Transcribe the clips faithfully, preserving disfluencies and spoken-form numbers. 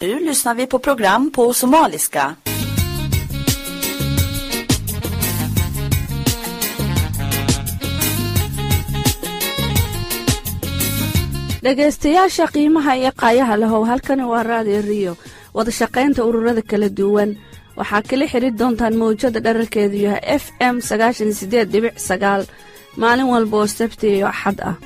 Nu lyssnar vi på program på somaliska. dhageystayaasha qiimaha iyo qaayaha lahow halkani waa Radio Rio wada shaqaynta ururada kala duwan waxaa kala xiriir doontaan mowjada dhererkeedu yahay F M sagaashan iyo siddeed dhibic sagaal maalin walba oo Sabti iyo Axad ah.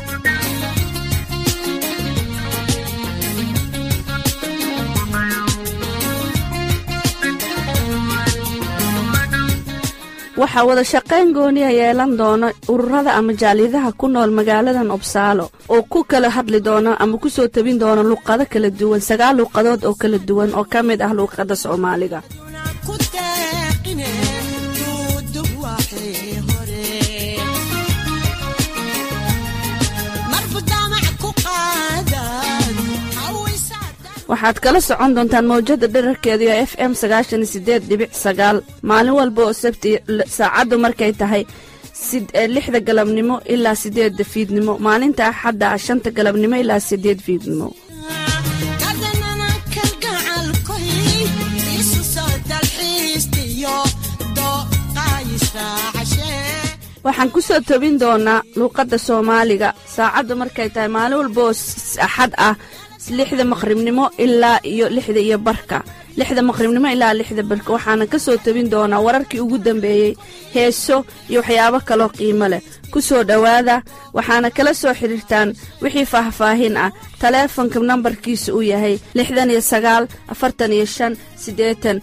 waxaa wada shaqayn gooniya yeelan doona ururada ama jaaliyadaha ku nool magaaladan Uppsala oo ku kala hadli doona ama ku soo tabin doona luqado kala duwan sagaal luqadood oo kala duwan oo ka mid ah luqadda Soomaaliga. waxaad kala socon doontaan mowjada dhererkeedu ee F M sagaashan iyo siddeed dhibic sagaal maalin walba oo Sabti saacadu markay tahay lixda galabnimo ilaa siddeedda fiidnimo maalinta Axadda shanta galabnimo ilaa siddeed fiidnimo. waxaan ku soo tabin doonaa luqadda Soomaaliga saacadu markay tahay maalin walba oo Axad ah lixda maqribnimo ilaa iyo lixda iyo barka lixda maqribnimo ilaa lixda barka waxaana ka soo tabin doonaa wararkii ugu dambeeyay heeso iyo waxyaabo kale oo qiimo leh ku soo dhawaada waxaana kala soo xiriirtaan wixii faahfaahin ah taleefanka nambarkiisu uu yahay lixdan iyo sagaal afartan iyo shan siddeetan.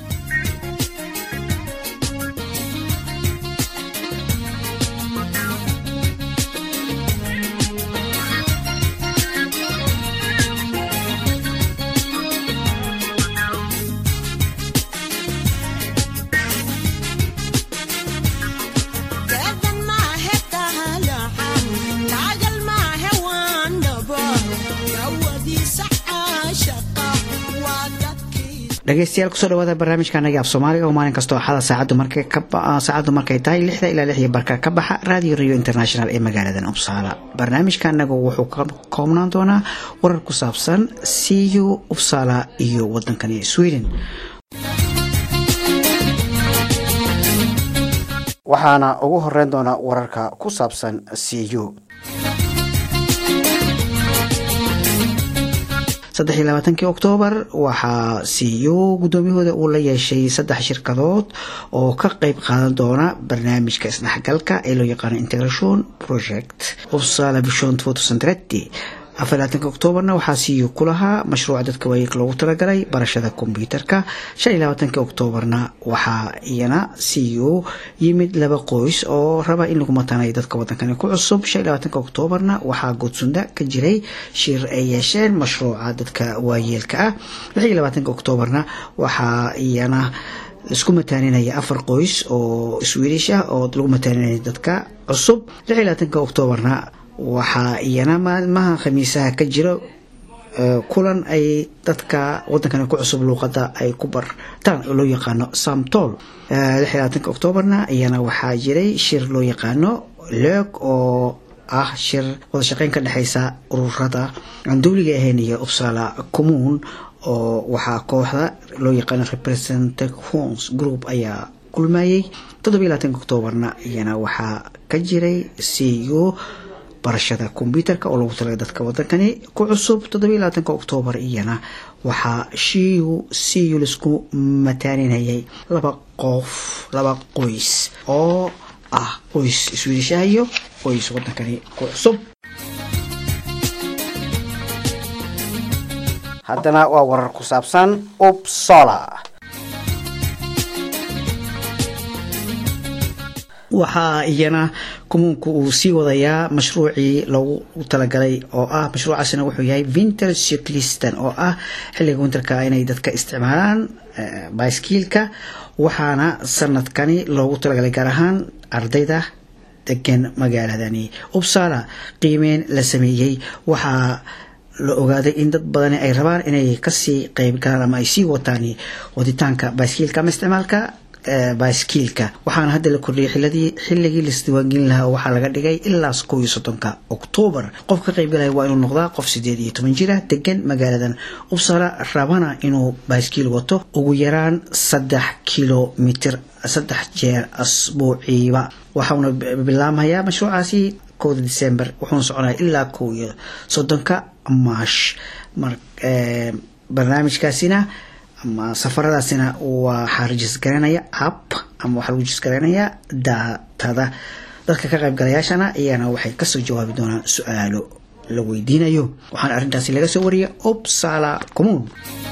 dhageystayaal ku soo dhawaada barnaamijkanaga af Soomaaliga oo maalin kasta xada saacadu markay ka saacadu markay tahay lixda ilaa lix iyo barka ka baxa Radio Rio International ee magaalada Uppsala. barnaamijkanaga wuxuu ka koobnaan doonaa warar ku saabsan C U Uppsala iyo wadankan Sweden. waxaana ugu horeyn doona wararka ku saabsan C U saddex iyo labaatankii Oktoobar waxaa C U gudoomiyahooda uu la yeeshay saddex shirkadood oo ka qayb qaadan doona barnaamijka isdhexgalka ee loo yaqaan Integration Project Uppsala Vision twenty thirty. afar iyo labaatanka Oktoobarna waxaa C U ku lahaa mashruuca dadka waayeelka loogu talagalay barashada kombiyuutarka. shan iyo labaatanka Oktoobarna waxaa iyana C U yimid laba qoys oo raba in lagu matanayo dadka wadankan ku cusub. shan iyo labaatanka Oktoobarna waxaa Godsunda ka jiray shir ay yeesheen mashruuca dadka waayeelka ah. lix iyo labaatanka Oktoobarna waxaa iyana isku mataaninaya afar qoys oo Swedish ah oo lagu mataaninaya dadka cusub. lix iyo labaatanka Oktoobarna waxaa iyana maalmaha khamiisaha ka jiro kulan ay dadka wadankan ku cusub luqadda ay ku bartaan oo loo yaqaano Samtal. lix iyo labaatanka Oktoobarna iyana waxaa jiray shir loo yaqaano Lök oo ah shir wada shaqayn ka dhaxaysa ururada aan dawliga ahayn iyo Uppsala Kommun oo waxaa kooxda loo yaqaano Representations Group ayaa kulmayay. toddoba iyo labaatanka Oktoobarna iyana waxaa ka jiray C U barashada kombiyuutarka oo lagu talagalay dadka wadankani ku cusub. toddoba iyo labaatanka Oktoobar iyana waxaa shiigu C U lisku mataaninayay laba qof laba qoys oo ah qoys Swedish ah iyo qoys wadankani ku cusub. haddana waa warar ku saabsan Uppsala. waxaa iyana komunku uu sii wadayaa mashruucii lagu talagalay oo ah mashruucaasina wuxuu yahay Winter Cyclisten oo ah xilliga winterka inay dadka isticmaalaan baaskiilka. waxaana sanadkani loogu talagalay gaar ahaan ardayda degan magaaladani Uppsala. qiimeyn la sameeyay waxaa la ogaaday in dad badan ay rabaan inay ka sii qayb galaan ama ay sii wataan waditaanka baaskiilka ama isticmaalka baaskiilka waxaana hadda la kordhiyay xilladii xilligii la isdiiwaangelin lahaa oo waxaa laga dhigay ilaa kow iyo soddonka Oktoobar qof ka qayb galaya waa inuu noqdaa qof sideed iyo toban jir ah degan magaaladan Uppsala rabana inuu baaskiil wato ugu yaraan saddex kiiloomitir saddex jeer asbuuciiba waxaana bilaabmayaa mashruucaasi kowda December wuxuu soconayaa ilaa kow iyo soddonka Maash mar barnaamijkaasina ama safaradaasina waa xarjis garanaya app ama waxa lagu jisgaranaya daatada dadka ka qayb galayaashana iyana waxay ka soo jawaabi doonaan su'aalo la weydiinayo waxaan arintaasi laga soo wariyay Uppsala Kommun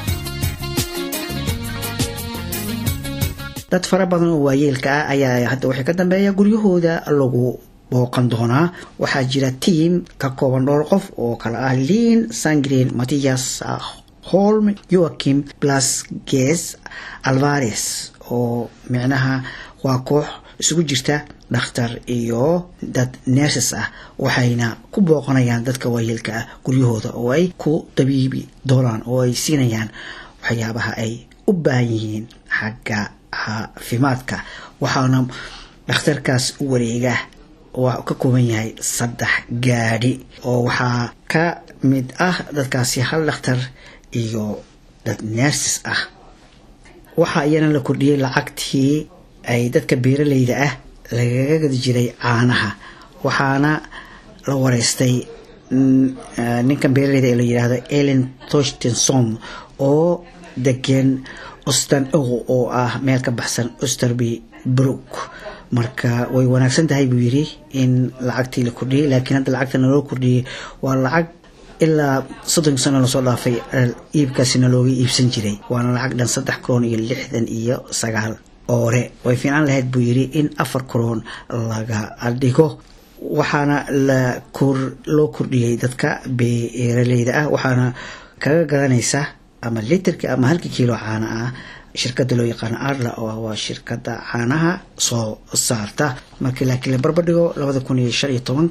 dad fara badan oo waayeelka ah ayaa hadda waxay ka dambeeyaan guryahooda lagu booqan doonaa waxaa jira team ka kooban dhowr qof oo kala ah Lin Sangren Matthias Holm Joachim Blasges Alvarez oo micnaha waa koox isugu jirta dhakhtar iyo dad nurses ah waxayna ku booqanayaan dadka waayeelka ah guryahooda oo ay ku dabiibi doonaan oo ay siinayaan waxyaabaha ay u baahan yihiin xagga caafimaadka waxaana dhakhtarkaas u wareega oo ka kooban yahay saddex gaadhi oo waxaa ka mid ah dadkaasi hal dhakhtar iyo dad nurses ah waxa iyana la kordhiyay lacagtii ay dadka beeralayda ah lagaga gadi jiray caanaha waxaana la wareystay ninkan beeralayda ee la yiraahdo Ellen Torstensson oo degan Ostan oo ah meel ka baxsan Österby Brook marka way wanaagsan tahay buu yiri in lacagtii la kordhiyay laakiin hadda lacagta loo kordhiyay waa lacag ilaa soddon sano la soo dhaafay iibkaasina looga iibsan jiray waana lacag dhan saddex kroon iyo lixdan iyo sagaal oore way fiican lahayd buu yiri in afar kroon laga dhigo waxaana la kor loo kordhiyay dadka beeralayda ah waxaana kaga gadanaysa ama litirka ama halka kiilo caana ah shirkadda loo yaqaan Arla oo waa shirkadda caanaha soo saarta markii laakiin la barbardhigo laba kun iyo shan iyo toban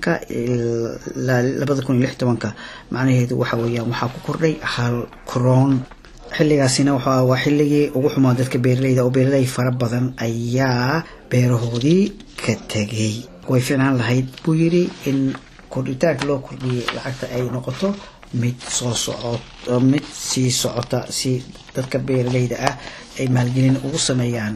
ilaa laba kun iyo lix iyo toban macnaheedu waxa weeyaan waxa ku kordhay hal kroon xilligaasina waxa waa xilligii ugu xumaa dadka beeralayda oo beeralay fara badan ayaa beerahoodii ka tagay way fiican lahayd buu yiri in kordhitaanka loo kordhiyay lacagta ay noqoto mid soo socota mid si socota si dadka beeralayda ah ay maalgelin ugu sameeyaan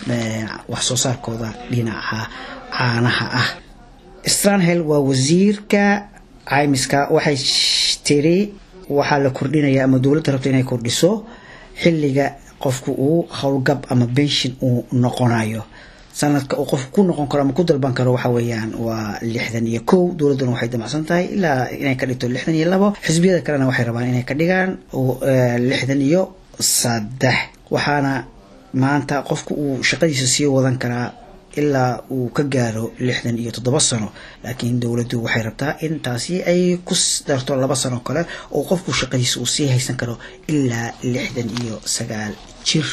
wax soo saarkooda dhinaca caanaha ah Stranhel waa wasiirka caymiska waxay tiri waxa la kordhinaya ama dawladda rabta inay kordhiso xilliga qofku uu hawlgab ama pension uu noqonayo sanadka uu qofku ku noqon karo ama ku dalban karo waxa weeyaan waa lixdan iyo kow dawladdu waxay damacsan tahay ilaa inay ka dhigto lixdan iyo labo xisbiyada kalena waxay rabaan inay ka dhigaan lixdan iyo saddex waxaana maanta qofku uu shaqadiisa sii wadan karaa ilaa uu ka gaaro lixdan iyo toddoba sano laakiin dawladdu waxay rabtaa in taasi ay ku darto laba sano kale oo qofku shaqadiisa uu sii haysan karo ilaa lixdan iyo sagaal jir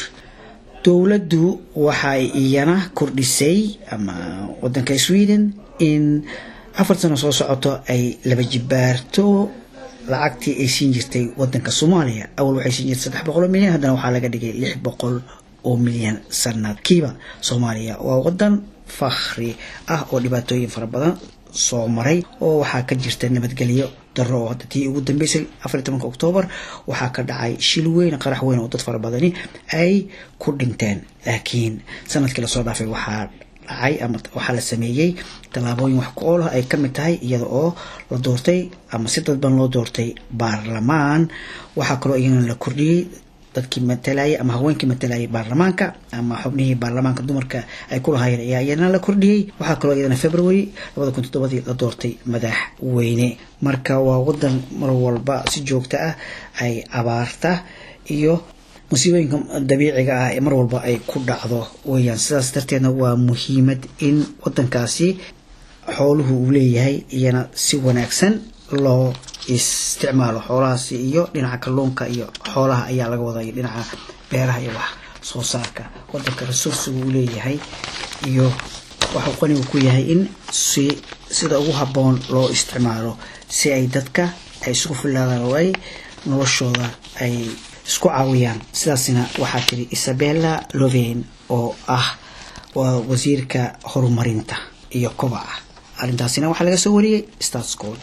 dawladdu waxay iyana kordhisay ama wadanka Sweden in afar sano soo socoto ay laba jibaarto lacagtii ay siin jirtay wadanka Soomaaliya awal waxay siin jirtay saddex boqol milyan hadana waxaa laga dhigay lix boqol oo milyan sanadkiiba Soomaaliya waa wadan fakhri ah oo dhibaatooyin fara badan soo maray oo waxaa ka jirta nabadgelyo daro oo tii ugu dambeysay afar iyo tobanka Oktoobar waxaa ka dhacay shil weyn qarax weyn oo dad fara badani ay ku dhinteen laakiin sanadkii la soo dhaafay waxaa dhacay ama waxaa la sameeyay talaabooyin wax ku ool ah ay ka mid tahay iyada oo la doortay ama si dadban loo doortay baarlamaan waxaa kaloo iyana la kordhiyay dadkii matalayay ama haweenkii matalayay baarlamaanka ama xubnihii baarlamaanka dumarka ay ku lahaayeen ayaa iyana la kordhiyay waxaa kaloo iyana February laba kun iyo toddoba la doortay madaxweyne marka waa wadan mar walba si joogto ah ay abaarta iyo musiibooyinka dabiiciga ah ee mar walba ay ku dhacdo weeyaan sidaas darteedna waa muhiimad in wadankaasi xooluhu uu leeyahay iyana si wanaagsan loo isticmaalo xoolahaasi iyo dhinaca kalluunka iyo xoolaha ayaa laga wadaa dhinaca beeraha iyo wax soo saarka wadanka resource uu leeyahay iyo waxa uu qani ku yahay in si sida ugu haboon loo isticmaalo si ay dadka ay isku filaadaan oo ay noloshooda ay isku caawiyaan sidaasina waxaa tiri Isabella Löfven oo ah ووزيرك هرمرينتا iyo kobaca arintaasina waxa laga soo wariyay Status Code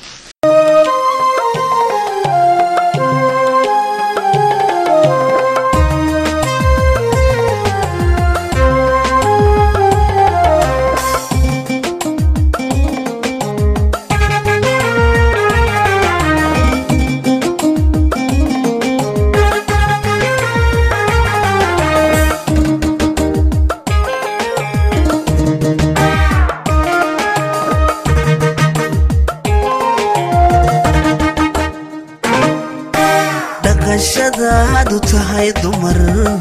shadaadu tahay dumar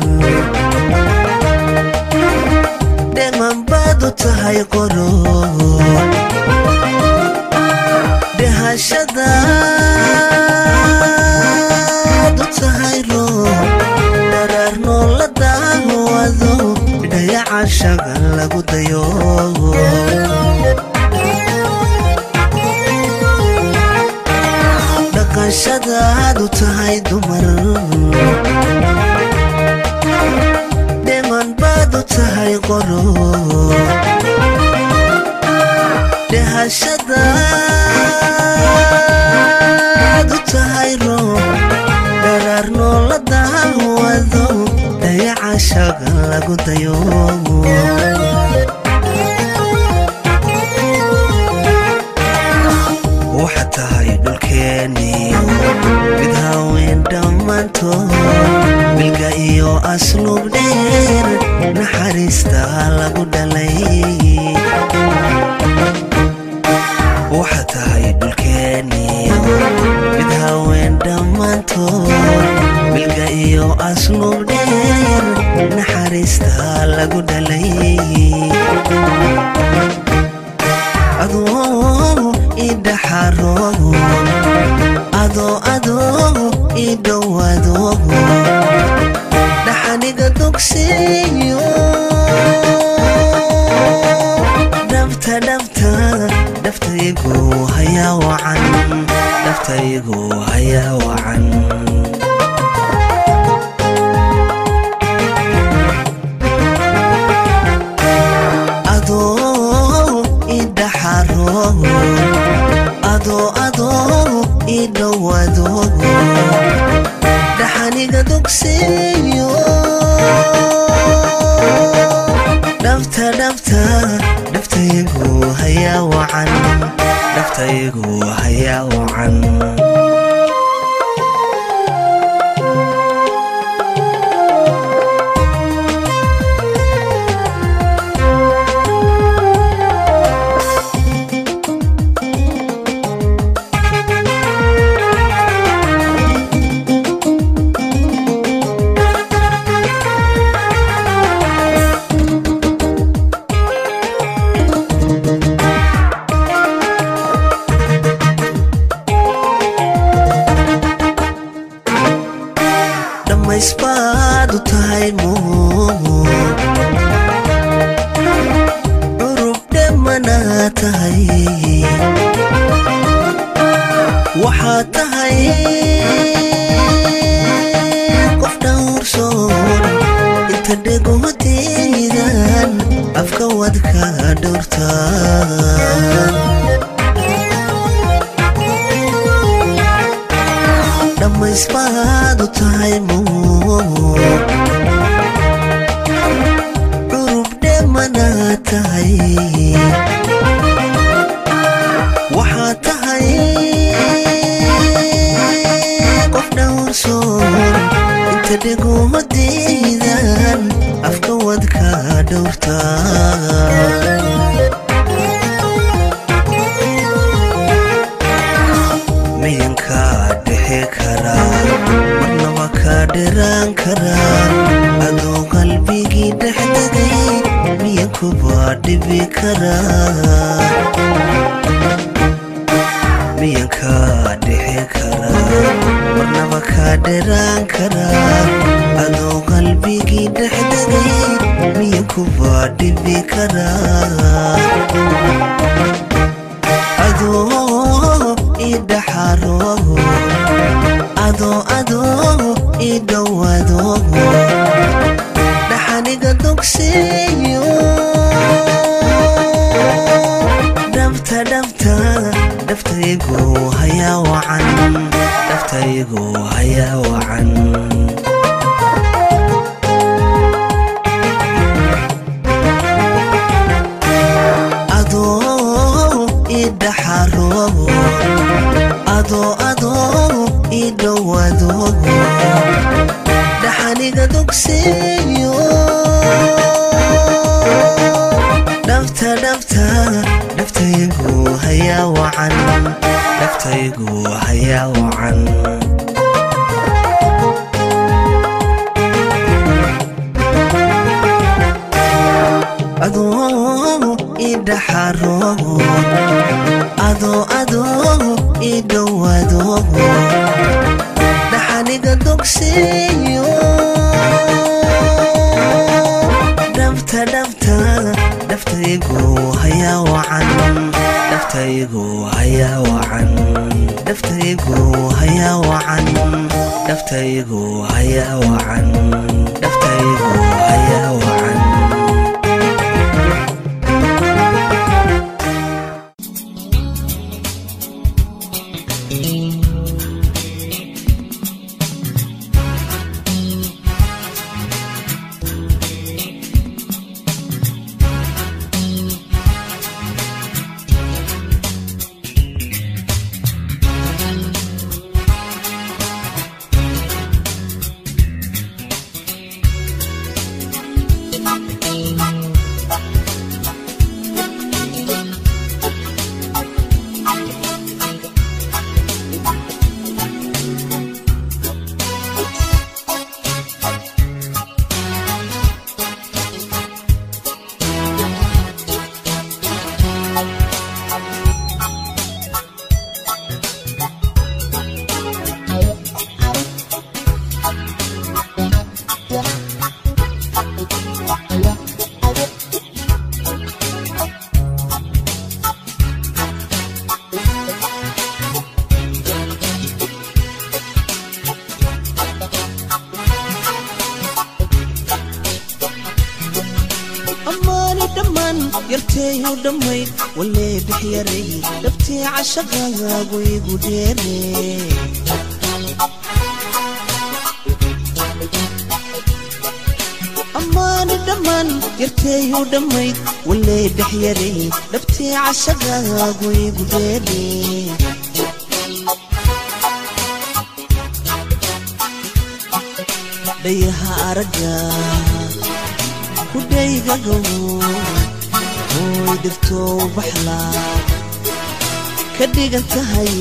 deman baadu tahay qoro dehashadaadu tahay ro darar noolada wado dayaca shagal lagu dayo shadaadu tahay dumar deman baadu tahay qoro dehashadaadu tahay ro darar noolada wado dayaca shagal lagu dayo waxa tahay dhulkeeni mid haween dhammaanto bilga iyo asluub dheer naxariista lagu dhalay waxa tahay dhulkeeni mid haween dhammaanto bilga iyo asluub dheer naxariista lagu dhalay adoo idaharo ado ado idowado daxaniga dugsiyo dafta dafta daftaygu haya wacan daftaygu haya wacan ado idaharo ado ado idowado daxaniga dugsiyo dafta dafta daftaygu haya wacan daftaygu haya wacan isbaadu tahay moo urub dhamana tahay waxa tahay qof dhowrsoon inta dhegootiidan afka wadka dhowrtaan dhamma isbaadu tahay moo urub dhamana tahay waxa tahay qof dhowrsoon inta dhegootiidan afka wadka dhowrtaan miyanka dhexe karaa marnaba ka dheraan karaa adoo qalbigii dhex degay miyankuba dhibi karaa miyanka dhexe karaa marnaba ka dheraan karaa adoo qalbigii dhex degay miyankuba dhibi karaa adoo idaharo ado ado idowado daxaniga dugsiyo naftaygu hayaa wacan adoo idhaxaro adoo adoo idhowado dhaxaniga dugsiyo dhabta dhabta naftaygu hayaa wacan naftaygu hayaa wacan adoo idhaxaro adoo adoo idhowado dhaxaniga dugsiyo dhabta dhabta naftaygu hayaa wacan naftaygu hayaa wacan naftaygu hayaa wacan naftaygu hayaa wacan naftaygu hayaa wacan yarteeyo dhammayd walee bixyaray dhabtii cashaqaagu igu dheere ammaani dhammaan yarteeyo dhammayd walee bixyaray dhabtii cashaqaagu igu dheere dhayaha aragga ku dhaygagow dirtoo baxlaa ka dhigan tahay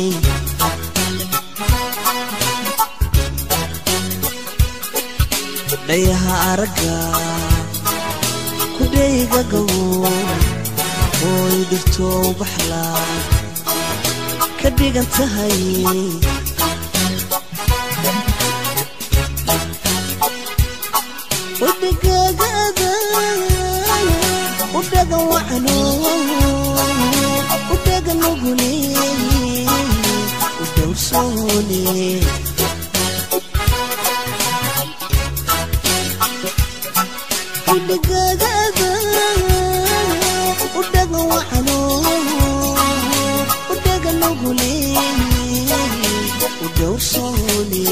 dhayaha aragga ku dhaygagow ooy dirtoo baxlaa ka dhigan tahay wadagaagada udaga wacno udaga nugule udawsone udagagada udaga wacno udaga nugule udawsone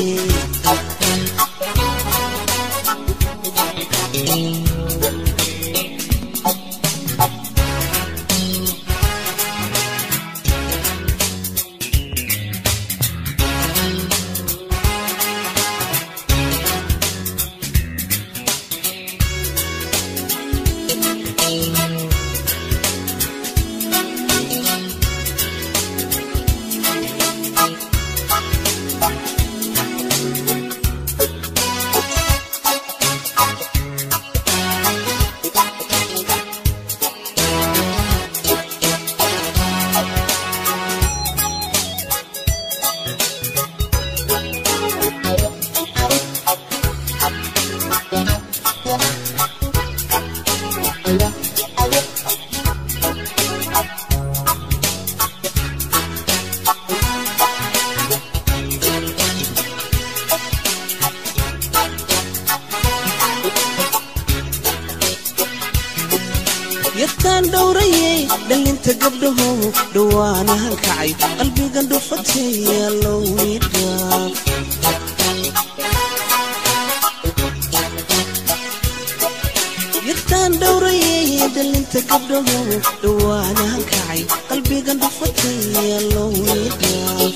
يتان دوري دلنت قبله دوانا هالكعي قلبي قندو فتي يلو يدي يرتان دوري دل انت قبله دوانا كعي قلبي قلب فتي الله يدعف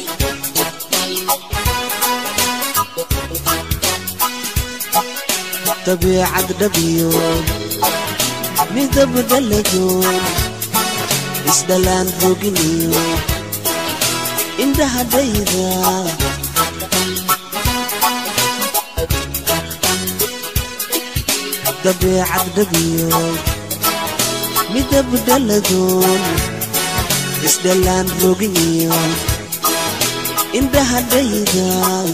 طبيعة دبيون مذب دلجون اسدلان فوقني عندها دايرة طبيعة دبيون مذب دلجون اسدلان فوقني عندها دايرة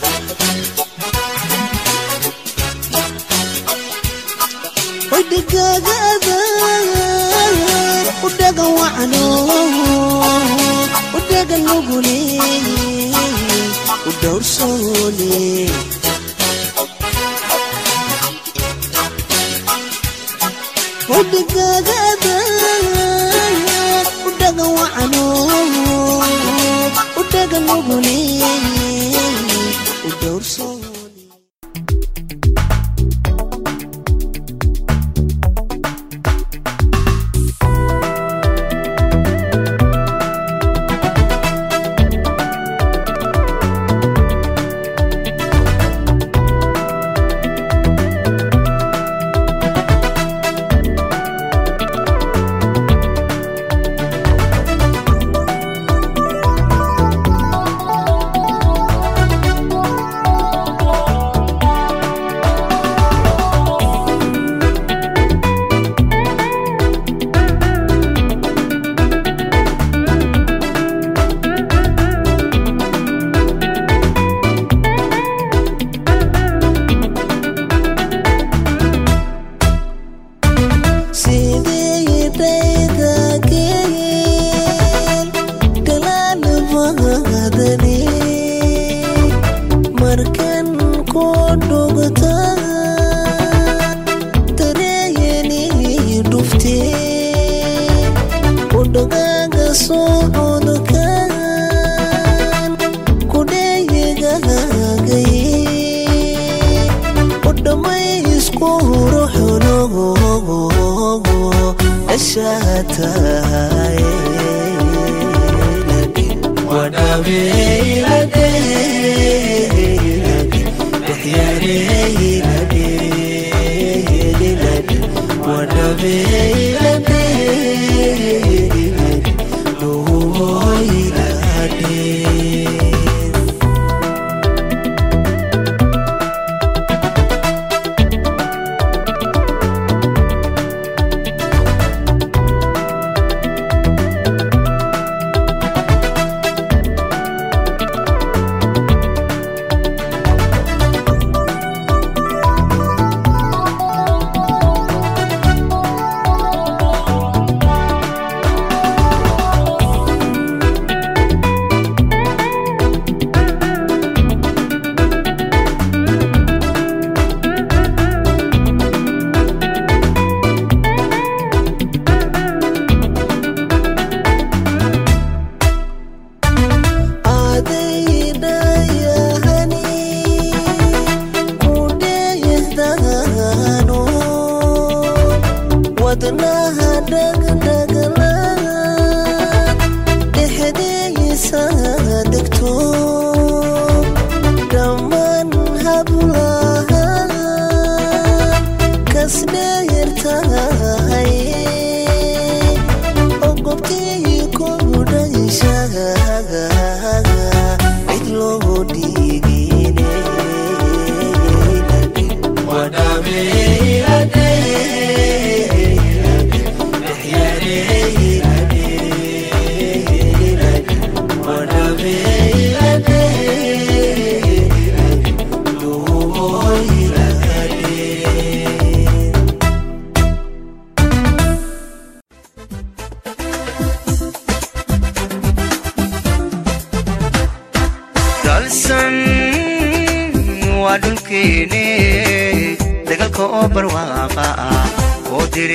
ودقاقا ودقا وعنو ودقا اللقولي ودور صولي ودقاقا ودقا وعنو ودقا اللقولي ودور صولي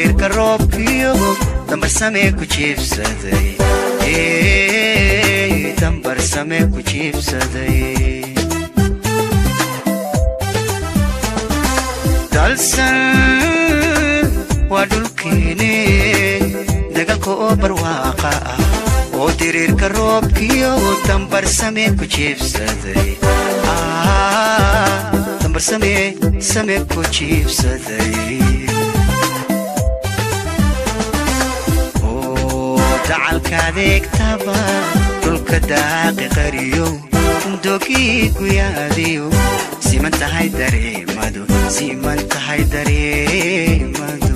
Samee ku jiifsaday ee dambar samee ku jiibsaday dalsan waa dhulkeene dagaalka oo barwaaqa ah oo diriirka roobkiyo dambar samee ku jiibsaday dambar samee samee ku jiibsaday dacalkaadeegtaba dhulka daaqi qariyo dogii guyaadiyo siman tahay dareemadu siman tahay dareemadu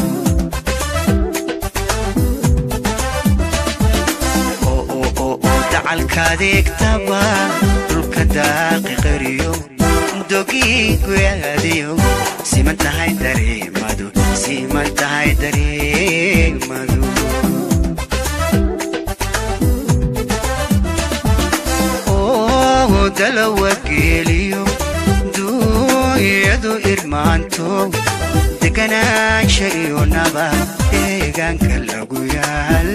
dacalkaadeegtaba dhulka daaqi qariyo dogii guyaadiyo siman tahay dareemadu siman tahay dareemadu dalawa geeliyo duuyadu irmaanto deganaansha iyo nabad deegaanka lagu yaal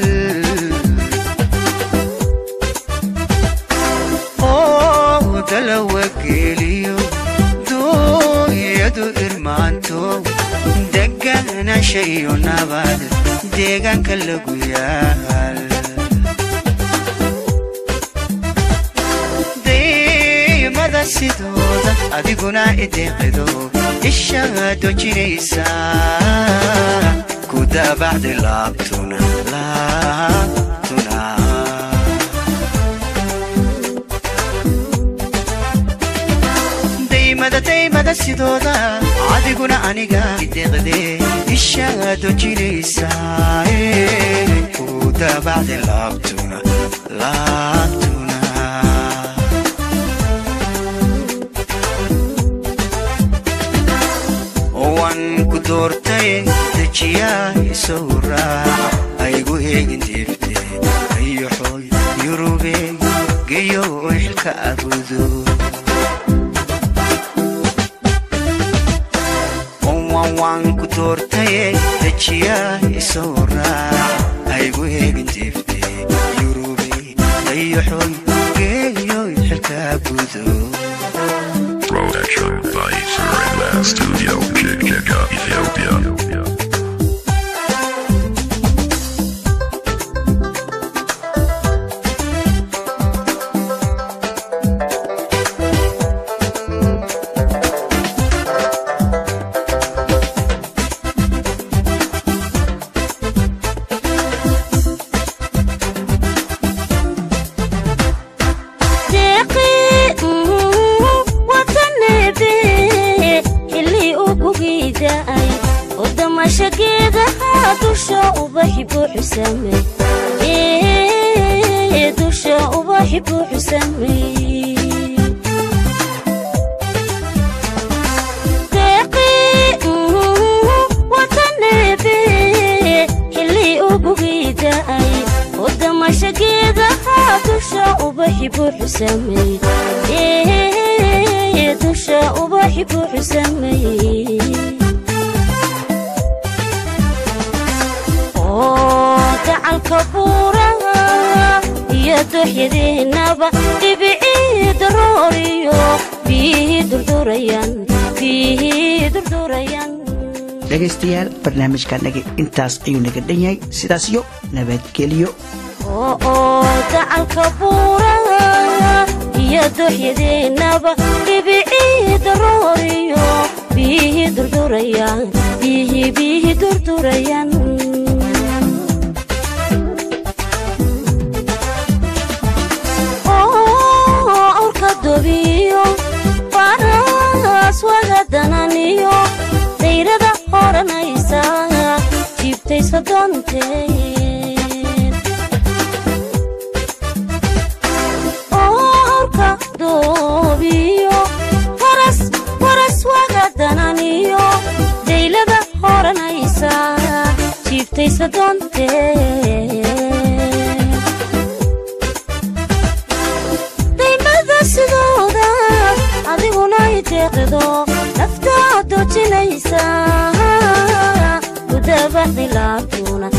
dalawa geeliyo duuyadu irmaanto deganaansha iyo nabad deegaanka lagu yaal sidooda adiguna ideeqido ishaado jiraysa ku daabacdi laabtuna laabtuna daymada daymada sidooda adiguna aniga ideeqde ishaado jiraysa ku daabacdi laabtuna laabtuna ku doortay dejiyaa soo raac aygu heegin deefte ayo xooy yurube geeyo xilka abudo wan wan ku doortay dejiyaa soo raac aygu heegin deefte yurube ayo xooy geeyo xilka abudo Production by Surrender Studio, Chicago, Ethiopia. dhegaystayaal barnaamijkaanaga intaas ayuu naga dhan yahay sidaas iyo nabadgelyo dacalka buuraha iyo dooxyadeenaba dhibicii darooriyo biyihii durdurayaan biyihii biyihii durdurayaan awrka dobiyo faraas wagadananiyo dayrada horanaysa jiibtay sodonteed awrka dobiyo faras faras wagadananiyo daylada horanaysa jiibtay sodonteed daymada sidooda adiguna iteeqido naftaa dojinaysa ku daabacdi laabtuna